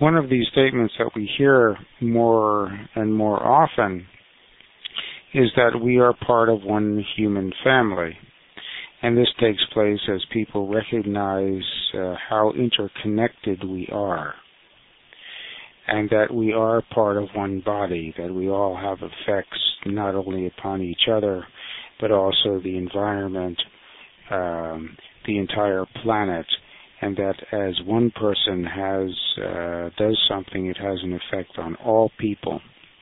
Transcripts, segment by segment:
One of these statements that we hear more and more often is that we are part of one human family. And this takes place as people recognize how interconnected we are, and that we are part of one body, that we all have effects not only upon each other, but also the environment, the entire planet, and that as one person does something, it has an effect on all people.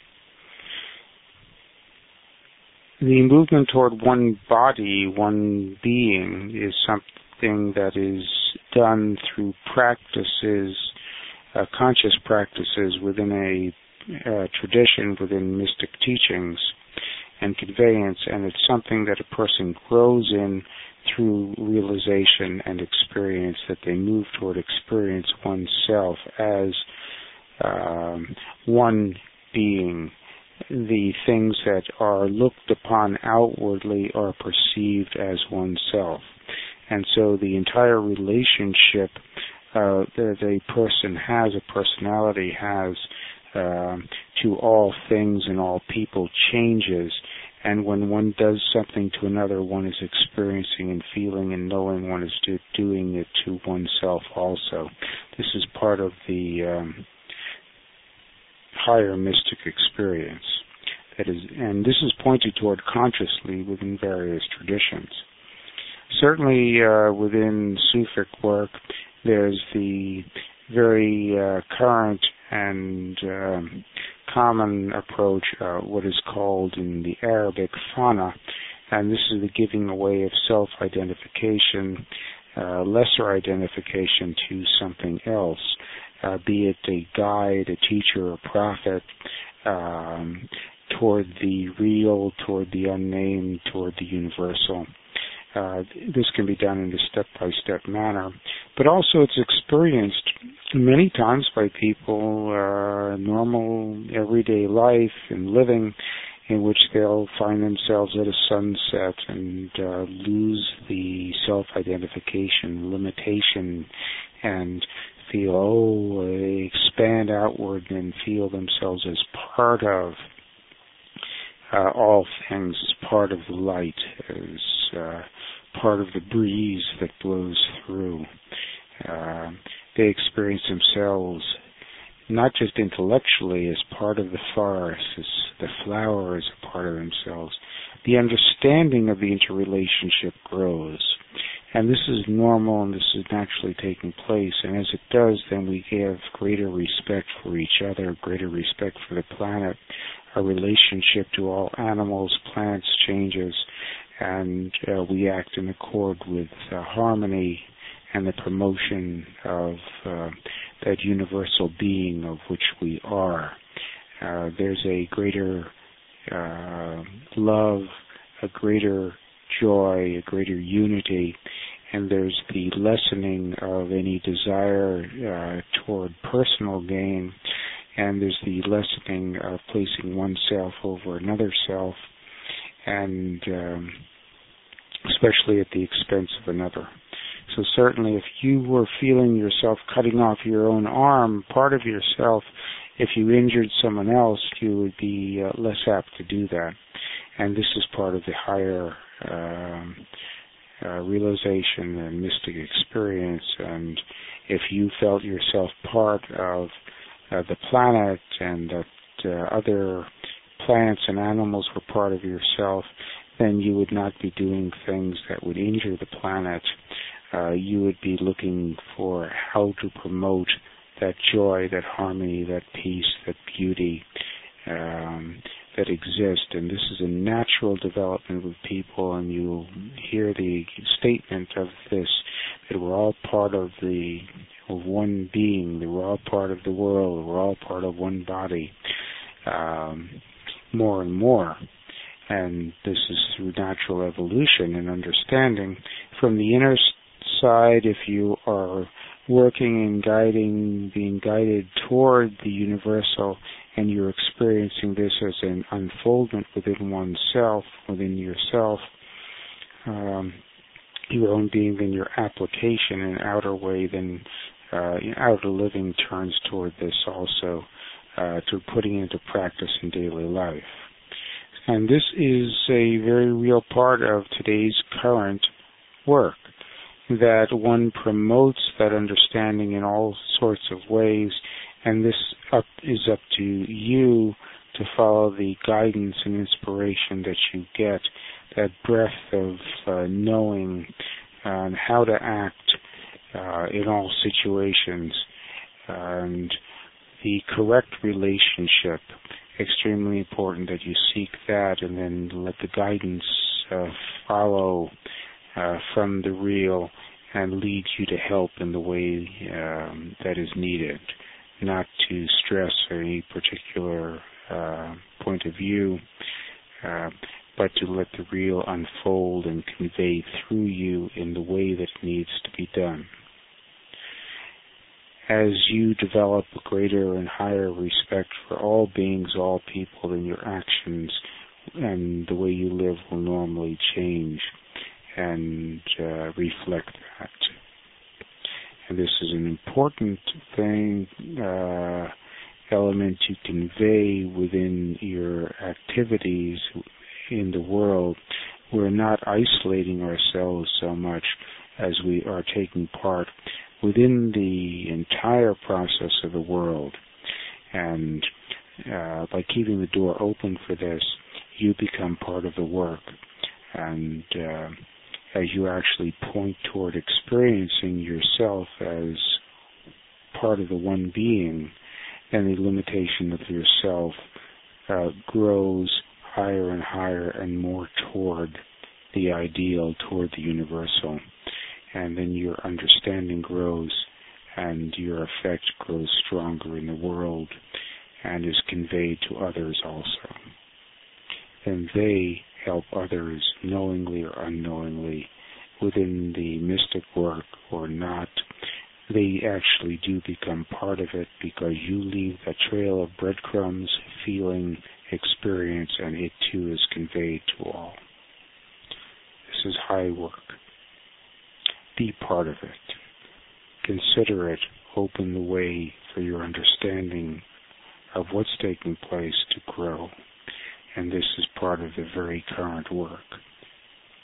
The movement toward one body, one being, is something that is done through practices, conscious practices within a tradition, within mystic teachings and conveyance, and it's something that a person grows in through realization and experience, that they move toward experience oneself as one being. The things that are looked upon outwardly are perceived as oneself. And so the entire relationship that a person has, a personality has, to all things and all people changes. And when one does something to another, one is experiencing and feeling and knowing one is doing it to oneself also. This is part of the higher mystic experience. And this is pointed toward consciously within various traditions. Certainly within Sufic work, there's the very current and common approach, what is called in the Arabic fana, and this is the giving away of self-identification, lesser identification to something else, be it a guide, a teacher, a prophet, toward the real, toward the unnamed, toward the universal. This can be done in a step-by-step manner, but also it's experienced many times by people, normal everyday life and living, in which they'll find themselves at a sunset and lose the self-identification, limitation, and feel, they expand outward and feel themselves as part of all things, as part of the light, as part of the breeze that blows through. They experience themselves not just intellectually as part of the forest, as the flower is a part of themselves. The understanding of the interrelationship grows. And this is normal and this is naturally taking place. And as it does, then we have greater respect for each other, greater respect for the planet. Our relationship to all animals, plants changes, and we act in accord with harmony and the promotion of that universal being of which we are. There's a greater love, a greater joy, a greater unity, and there's the lessening of any desire toward personal gain, and there's the lessening of placing oneself over another self, and especially at the expense of another. So certainly if you were feeling yourself cutting off your own arm, part of yourself, if you injured someone else, you would be less apt to do that. And this is part of the higher realization and mystic experience. And if you felt yourself part of the planet and that other plants and animals were part of yourself, then you would not be doing things that would injure the planet. You would be looking for how to promote that joy, that harmony, that peace, that beauty that exists. And this is a natural development with people, and you hear the statement of this, that we're all part of one being, that we're all part of the world, we're all part of one body, more and more. And this is through natural evolution and understanding. From the inner side, if you are working and guiding, being guided toward the universal, and you're experiencing this as an unfoldment within oneself, within yourself, your own being, then your application in an outer way, then outer living turns toward this also, to putting into practice in daily life. And this is a very real part of today's current work, that one promotes that understanding in all sorts of ways, and this is up to you to follow the guidance and inspiration that you get, that breath of knowing how to act in all situations, and the correct relationship. Extremely important that you seek that, and then let the guidance follow from the real and lead you to help in the way that is needed, not to stress any particular point of view, but to let the real unfold and convey through you in the way that needs to be done. As you develop a greater and higher respect for all beings, all people, then your actions and the way you live will normally change and reflect that. And this is an important thing, element to convey within your activities in the world. We're not isolating ourselves so much as we are taking part within the entire process of the world. And by keeping the door open for this, you become part of the work. And as you actually point toward experiencing yourself as part of the one being, and the limitation of yourself grows higher and higher and more toward the ideal, toward the universal. And then your understanding grows and your effect grows stronger in the world and is conveyed to others also. And they help others knowingly or unknowingly within the mystic work or not. They actually do become part of it because you leave a trail of breadcrumbs, feeling, experience, and it too is conveyed to all. This is high work. Be part of it. Consider it. Open the way for your understanding of what's taking place to grow. And this is part of the very current work.